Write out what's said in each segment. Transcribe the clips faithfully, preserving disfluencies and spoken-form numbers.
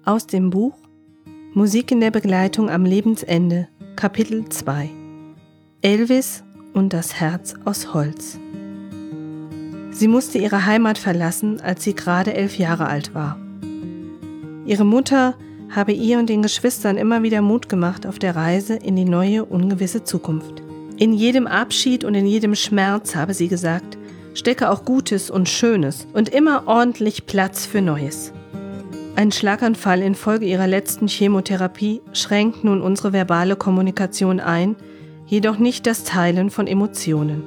Aus dem Buch Musik in der Begleitung am Lebensende, Kapitel zwei. Elvis und das Herz aus Holz. Sie musste ihre Heimat verlassen, als sie gerade elf Jahre alt war. Ihre Mutter habe ihr und den Geschwistern immer wieder Mut gemacht auf der Reise in die neue, ungewisse Zukunft. In jedem Abschied und in jedem Schmerz, habe sie gesagt, stecke auch Gutes und Schönes und immer ordentlich Platz für Neues. Ein Schlaganfall infolge ihrer letzten Chemotherapie schränkt nun unsere verbale Kommunikation ein, jedoch nicht das Teilen von Emotionen.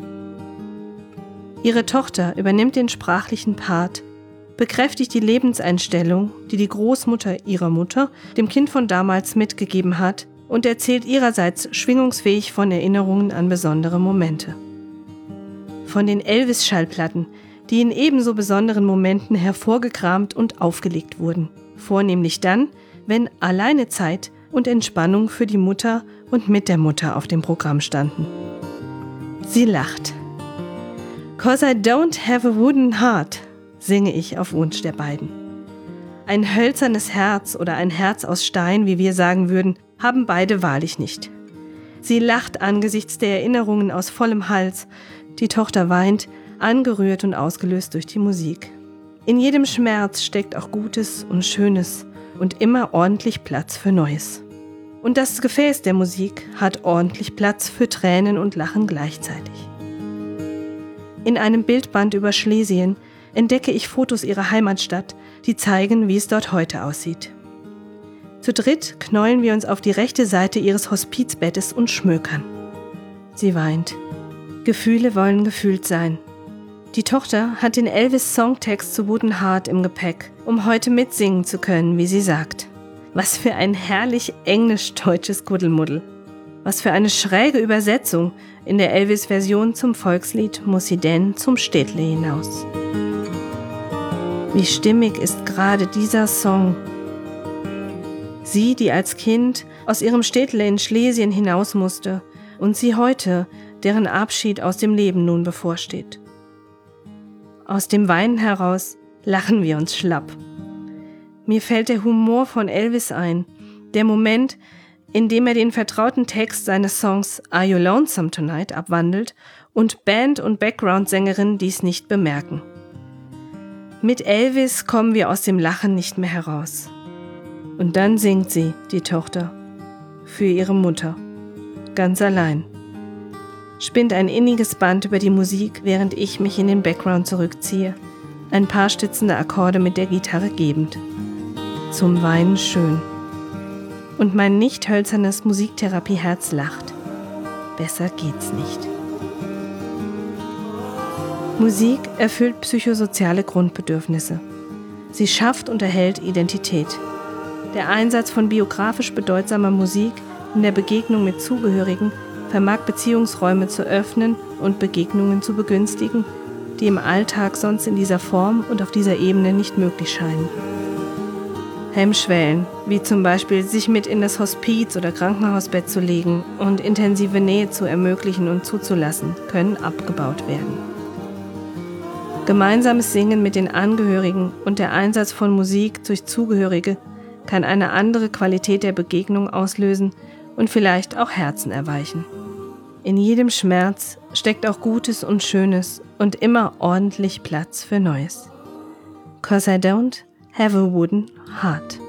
Ihre Tochter übernimmt den sprachlichen Part, bekräftigt die Lebenseinstellung, die die Großmutter ihrer Mutter dem Kind von damals mitgegeben hat und erzählt ihrerseits schwingungsfähig von Erinnerungen an besondere Momente. Von den Elvis-Schallplatten, die in ebenso besonderen Momenten hervorgekramt und aufgelegt wurden. Vornehmlich dann, wenn alleine Zeit und Entspannung für die Mutter und mit der Mutter auf dem Programm standen. Sie lacht. "'Cause I don't have a wooden heart', singe ich auf Wunsch der beiden. Ein hölzernes Herz oder ein Herz aus Stein, wie wir sagen würden, haben beide wahrlich nicht. Sie lacht angesichts der Erinnerungen aus vollem Hals. Die Tochter weint, angerührt und ausgelöst durch die Musik. In jedem Schmerz steckt auch Gutes und Schönes und immer ordentlich Platz für Neues. Und das Gefäß der Musik hat ordentlich Platz für Tränen und Lachen gleichzeitig. In einem Bildband über Schlesien entdecke ich Fotos ihrer Heimatstadt, die zeigen, wie es dort heute aussieht. Zu dritt knäulen wir uns auf die rechte Seite ihres Hospizbettes und schmökern. Sie weint. Gefühle wollen gefühlt sein. Die Tochter hat den Elvis-Songtext zu Wooden Heart im Gepäck, um heute mitsingen zu können, wie sie sagt. Was für ein herrlich englisch-deutsches Kuddelmuddel. Was für eine schräge Übersetzung. In der Elvis-Version zum Volkslied muss sie denn zum Städtle hinaus. Wie stimmig ist gerade dieser Song. Sie, die als Kind aus ihrem Städtle in Schlesien hinaus musste und sie heute, deren Abschied aus dem Leben nun bevorsteht. Aus dem Weinen heraus lachen wir uns schlapp. Mir fällt der Humor von Elvis ein, der Moment, in dem er den vertrauten Text seines Songs Are You Lonesome Tonight abwandelt und Band- und Background-Sängerin dies nicht bemerken. Mit Elvis kommen wir aus dem Lachen nicht mehr heraus. Und dann singt sie, die Tochter, für ihre Mutter, ganz allein. Spinnt ein inniges Band über die Musik, während ich mich in den Background zurückziehe, ein paar stützende Akkorde mit der Gitarre gebend. Zum Weinen schön. Und mein nicht hölzernes Musiktherapieherz lacht. Besser geht's nicht. Musik erfüllt psychosoziale Grundbedürfnisse. Sie schafft und erhält Identität. Der Einsatz von biografisch bedeutsamer Musik in der Begegnung mit Zugehörigen vermag Beziehungsräume zu öffnen und Begegnungen zu begünstigen, die im Alltag sonst in dieser Form und auf dieser Ebene nicht möglich scheinen. Hemmschwellen, wie zum Beispiel sich mit in das Hospiz oder Krankenhausbett zu legen und intensive Nähe zu ermöglichen und zuzulassen, können abgebaut werden. Gemeinsames Singen mit den Angehörigen und der Einsatz von Musik durch Zugehörige kann eine andere Qualität der Begegnung auslösen und vielleicht auch Herzen erweichen. In jedem Schmerz steckt auch Gutes und Schönes und immer ordentlich Platz für Neues. 'Cause I don't have a wooden heart.